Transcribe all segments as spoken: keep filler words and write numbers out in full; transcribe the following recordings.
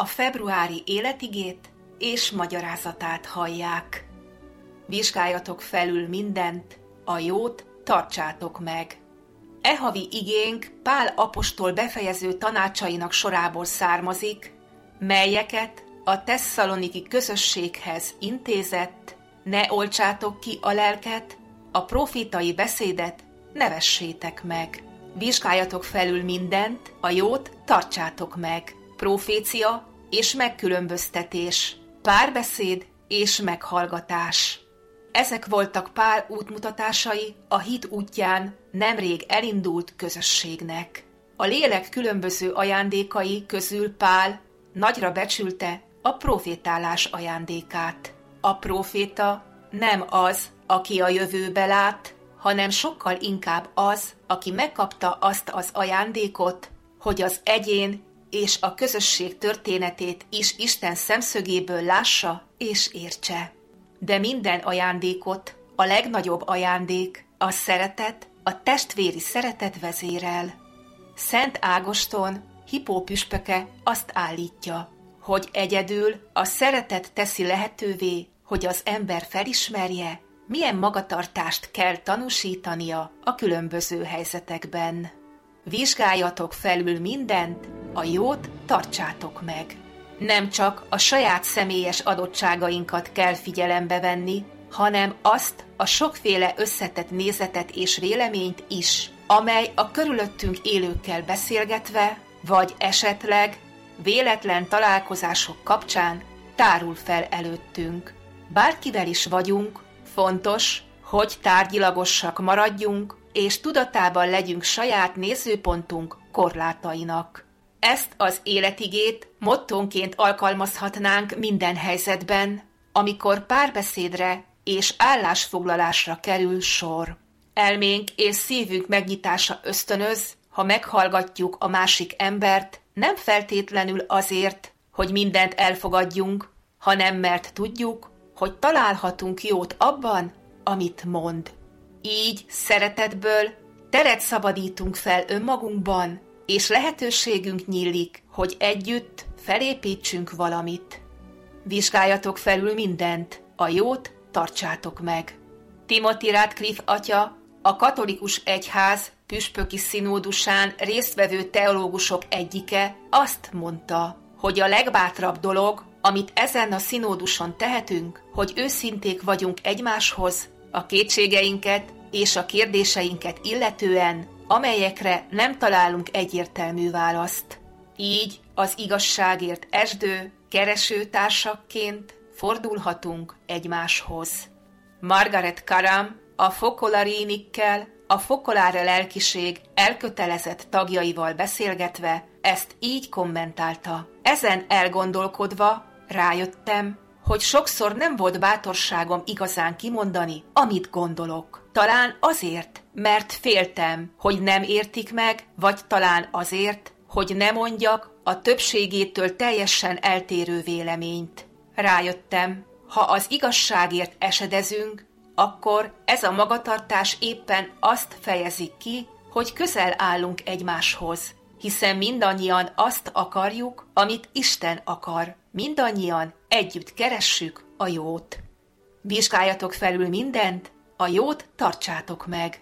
a februári életigét és magyarázatát hallják. Vizsgáljatok felül mindent, a jót tartsátok meg. E havi igénk Pál apostol befejező tanácsainak sorából származik, melyeket a tesszaloniki közösséghez intézett: ne oltsátok ki a lelket, a profétai beszédet ne vessétek meg. Vizsgáljatok felül mindent, a jót tartsátok meg. Profécia és megkülönböztetés, párbeszéd és meghallgatás. Ezek voltak Pál útmutatásai a hit útján nemrég elindult közösségnek. A lélek különböző ajándékai közül Pál nagyra becsülte a profétálás ajándékát. A proféta nem az, aki a jövőbe lát, hanem sokkal inkább az, aki megkapta azt az ajándékot, hogy az egyén és a közösség történetét is Isten szemszögéből lássa és értse. De minden ajándékot, a legnagyobb ajándék, a szeretet, a testvéri szeretet vezérel. Szent Ágoston, Hippó püspöke azt állítja, hogy egyedül a szeretet teszi lehetővé, hogy az ember felismerje, milyen magatartást kell tanúsítania a különböző helyzetekben. Vizsgáljatok felül mindent, a jót tartsátok meg. Nem csak a saját személyes adottságainkat kell figyelembe venni, hanem azt a sokféle összetett nézetet és véleményt is, amely a körülöttünk élőkkel beszélgetve, vagy esetleg véletlen találkozások kapcsán tárul fel előttünk. Bárkivel is vagyunk, fontos, hogy tárgyilagosak maradjunk, és tudatában legyünk saját nézőpontunk korlátainak. Ezt az életigét mottónként alkalmazhatnánk minden helyzetben, amikor párbeszédre és állásfoglalásra kerül sor. Elménk és szívünk megnyitása ösztönöz, ha meghallgatjuk a másik embert, nem feltétlenül azért, hogy mindent elfogadjunk, hanem mert tudjuk, hogy találhatunk jót abban, amit mond. Így szeretetből teret szabadítunk fel önmagunkban, és lehetőségünk nyílik, hogy együtt felépítsünk valamit. Vizsgáljatok felül mindent, a jót tartsátok meg. Timothy Radcliffe atya, a katolikus egyház püspöki színódusán résztvevő teológusok egyike azt mondta, hogy a legbátrabb dolog, amit ezen a színóduson tehetünk, hogy őszinték vagyunk egymáshoz, a kétségeinket és a kérdéseinket illetően, amelyekre nem találunk egyértelmű választ. Így az igazságért esdő, keresőtársakként fordulhatunk egymáshoz. Margaret Karam a Focolarinikkel, a Focolare lelkiség elkötelezett tagjaival beszélgetve ezt így kommentálta. Ezen elgondolkodva rájöttem, hogy sokszor nem volt bátorságom igazán kimondani, amit gondolok. Talán azért, mert féltem, hogy nem értik meg, vagy talán azért, hogy ne mondjak a többségétől teljesen eltérő véleményt. Rájöttem, ha az igazságért esedezünk, akkor ez a magatartás éppen azt fejezi ki, hogy közel állunk egymáshoz, hiszen mindannyian azt akarjuk, amit Isten akar. Mindannyian együtt keressük a jót. Vizsgáljatok felül mindent, a jót tartsátok meg.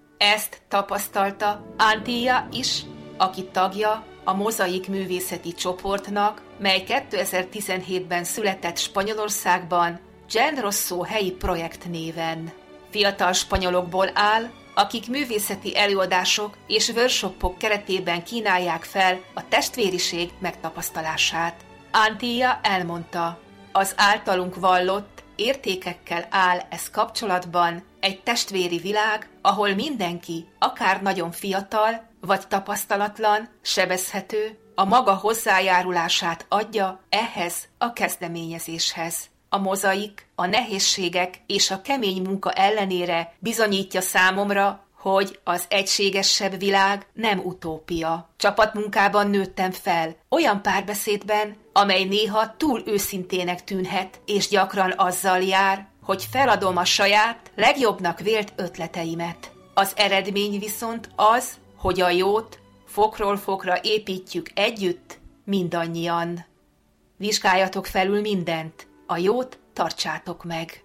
Ezt tapasztalta Antilla is, aki tagja a Mozaik művészeti csoportnak, mely kétezer-tizenhétben született Spanyolországban, Gen Rosso helyi projekt néven. Fiatal spanyolokból áll, akik művészeti előadások és workshopok keretében kínálják fel a testvériség megtapasztalását. Antilla elmondta, az általunk vallott értékekkel áll ez kapcsolatban egy testvéri világ, ahol mindenki, akár nagyon fiatal, vagy tapasztalatlan, sebezhető, a maga hozzájárulását adja ehhez a kezdeményezéshez. A mozaik, a nehézségek és a kemény munka ellenére bizonyítja számomra, hogy az egységesebb világ nem utópia. Csapatmunkában nőttem fel, olyan párbeszédben, amely néha túl őszintének tűnhet, és gyakran azzal jár, hogy feladom a saját, legjobbnak vélt ötleteimet. Az eredmény viszont az, hogy a jót fokról fokra építjük együtt, mindannyian. Vizsgáljatok felül mindent, a jót tartsátok meg.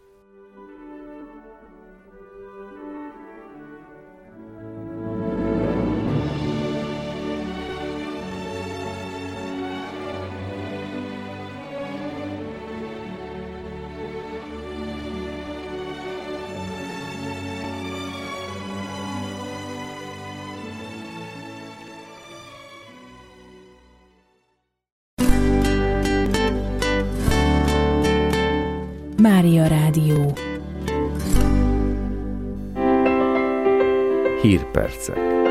Mária Rádió. Hírpercek.